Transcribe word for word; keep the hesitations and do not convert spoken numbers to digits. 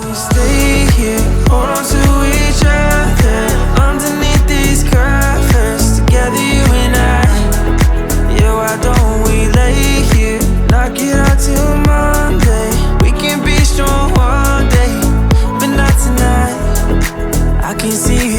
we stay here, hold on to each other underneath these covers, together you and I. Yeah, why don't we lay here, knock it out till Monday? We can be strong one day, but not tonight. I can see